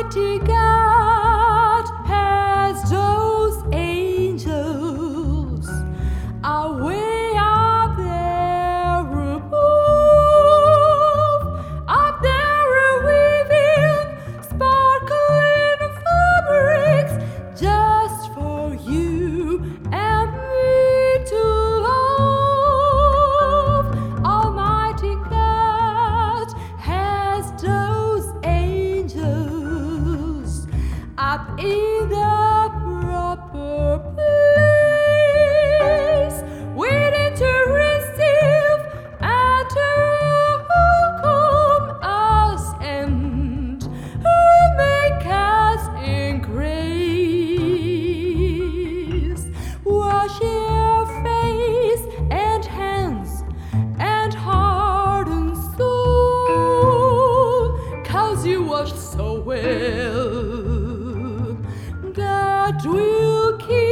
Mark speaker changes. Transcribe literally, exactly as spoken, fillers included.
Speaker 1: Almighty God has those angels away up there above, up there weaving sparkling fabrics just for you and me to love. Almighty God has those angels up in the proper place, waiting to receive and to welcome us and make us in grace. Wash your face and hands and heart and soul, 'cause you washed so well. God will keep